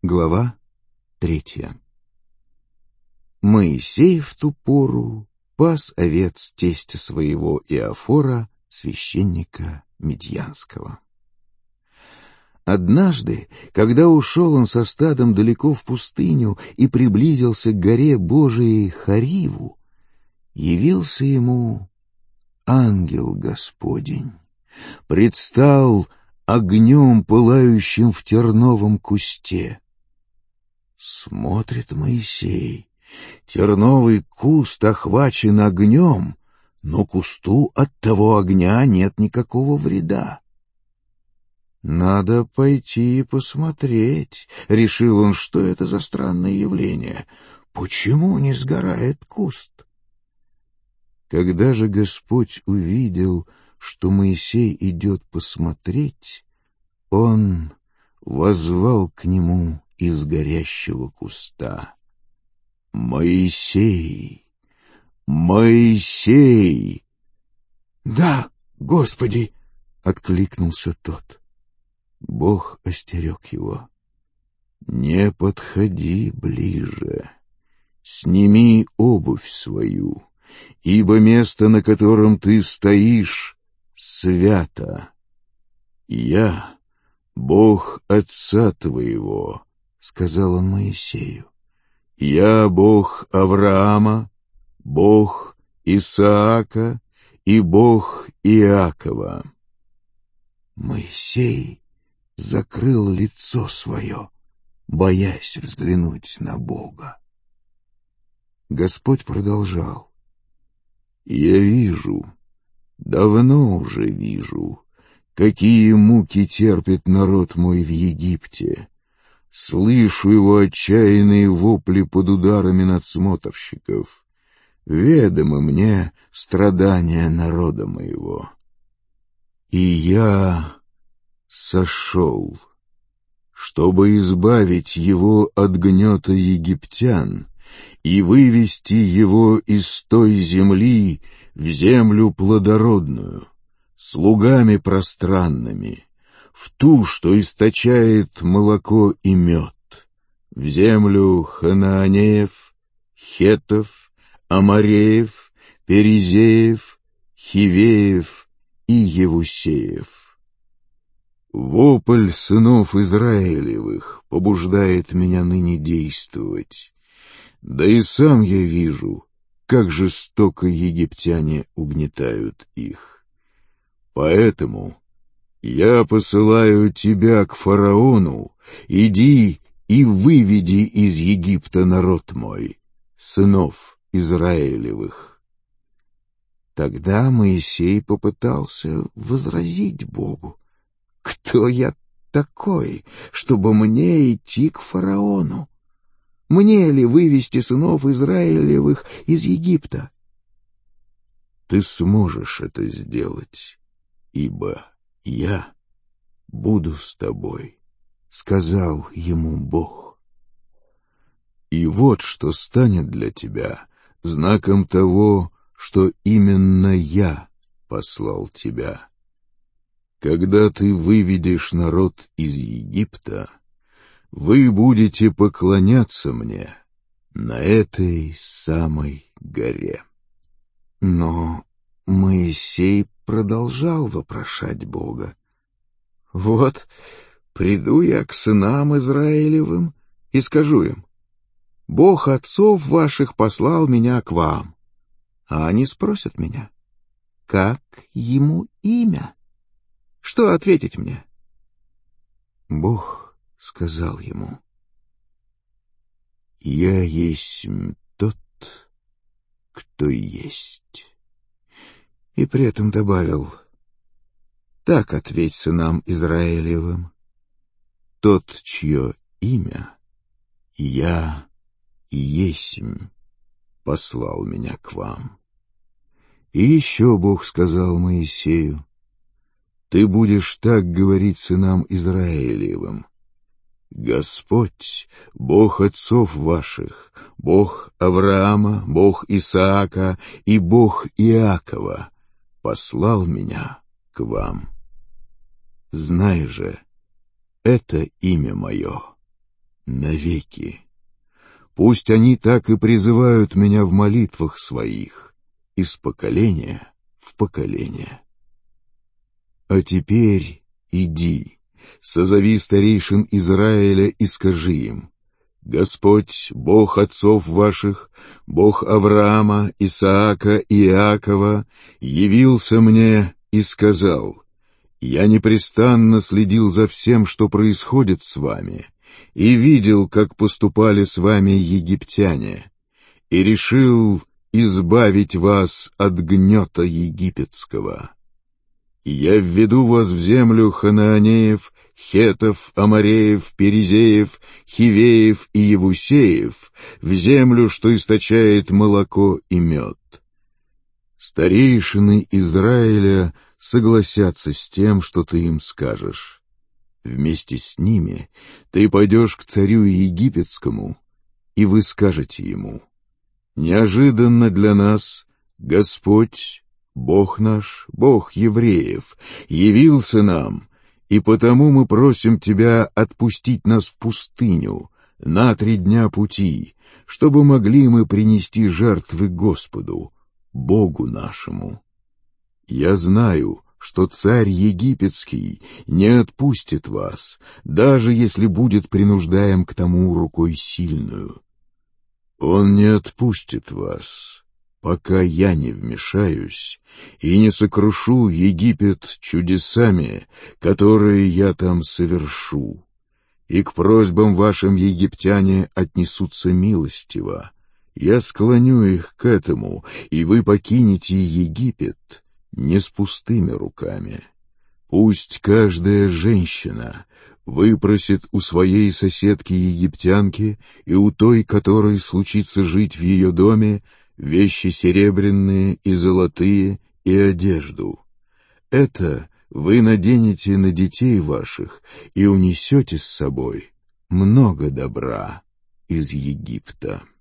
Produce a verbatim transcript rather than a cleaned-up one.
Глава третья. Моисей в ту пору пас овец тестя своего Иофора, священника Мидьянского. Однажды, когда ушел он со стадом далеко в пустыню и приблизился к горе Божией Хариву, явился ему ангел Господень, предстал огнем, пылающим в терновом кусте. Смотрит Моисей, терновый куст охвачен огнем, но кусту от того огня нет никакого вреда. «Надо пойти и посмотреть», — решил он, что это за странное явление. «Почему не сгорает куст?» Когда же Господь увидел, что Моисей идет посмотреть, он воззвал к нему из горящего куста: «Моисей! Моисей!» «Да, Господи!» — откликнулся тот. Бог остерег его: «Не подходи ближе, сними обувь свою, ибо место, на котором ты стоишь, свято. Я Бог отца твоего, — сказал он Моисею, — я Бог Авраама, Бог Исаака и Бог Иакова». Моисей закрыл лицо свое, боясь взглянуть на Бога. Господь продолжал: «Я вижу, давно уже вижу, какие муки терпит народ мой в Египте. Слышу его отчаянные вопли под ударами надсмотрщиков. Ведомы мне страдания народа моего. И я сошел, чтобы избавить его от гнета египтян и вывести его из той земли в землю плодородную, слугами пространными, в ту, что источает молоко и мед, в землю ханаанеев, хеттов, амореев, перизеев, хивеев и евусеев. Вопль сынов Израилевых побуждает меня ныне действовать. Да и сам я вижу, как жестоко египтяне угнетают их. Поэтому я посылаю тебя к фараону, иди и выведи из Египта народ мой, сынов Израилевых». Тогда Моисей попытался возразить Богу: «Кто я такой, чтобы мне идти к фараону? Мне ли вывести сынов Израилевых из Египта?» «Ты сможешь это сделать, ибо я буду с тобой», — сказал ему Бог. «И вот что станет для тебя знаком того, что именно я послал тебя. Когда ты выведешь народ из Египта, вы будете поклоняться мне на этой самой горе». Но Моисей продолжал вопрошать Бога: «Вот приду я к сынам Израилевым и скажу им: Бог отцов ваших послал меня к вам. А они спросят меня: как ему имя? Что ответить мне?» Бог сказал ему: «Я есть тот, кто есть». И при этом добавил: «Так ответь сынам Израилевым: тот, чье имя я есмь, послал меня к вам». И еще Бог сказал Моисею: «Ты будешь так говорить сынам Израилевым: Господь, Бог отцов ваших, Бог Авраама, Бог Исаака и Бог Иакова, послал меня к вам. Знай же, это имя мое навеки. Пусть они так и призывают меня в молитвах своих, из поколения в поколение. А теперь иди, созови старейшин Израиля и скажи им: Господь, Бог отцов ваших, Бог Авраама, Исаака и Иакова, явился мне и сказал: я непрестанно следил за всем, что происходит с вами, и видел, как поступали с вами египтяне, и решил избавить вас от гнета египетского. Я введу вас в землю ханаанеев, хетов, амореев, перезеев, хивеев и евусеев, в землю, что источает молоко и мед. Старейшины Израиля согласятся с тем, что ты им скажешь. Вместе с ними ты пойдешь к царю египетскому, и вы скажете ему: неожиданно для нас Господь, Бог наш, Бог евреев, явился нам, и потому мы просим тебя отпустить нас в пустыню на три дня пути, чтобы могли мы принести жертвы Господу, Богу нашему. Я знаю, что царь египетский не отпустит вас, даже если будет принуждаем к тому рукой сильную. Он не отпустит вас, пока я не вмешаюсь и не сокрушу Египет чудесами, которые я там совершу. И к просьбам вашим египтяне отнесутся милостиво. Я склоню их к этому, и вы покинете Египет не с пустыми руками. Пусть каждая женщина выпросит у своей соседки-египтянки и у той, которой случится жить в ее доме, вещи серебряные и золотые и одежду. Это вы наденете на детей ваших и унесете с собой много добра из Египта.